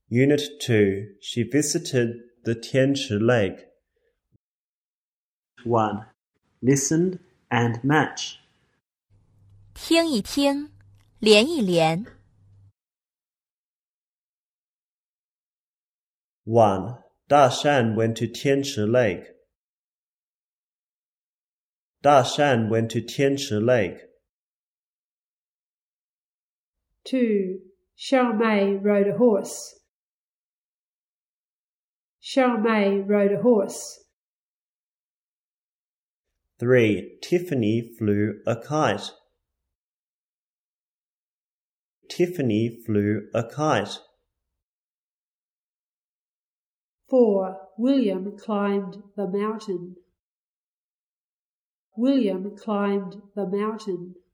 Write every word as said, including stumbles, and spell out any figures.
Unit two. She visited the Tianchi Lake. one. Listen and match. 听一听，连一连。 one. Da Shan went to Tianchi Lake. Da Shan went to Tianchi Lake. two. Xiao Mei rode a horse. Xiao Mei rode a horse. three. Tiffany flew a kite. Tiffany flew a kite. four. William climbed the mountain. William climbed the mountain.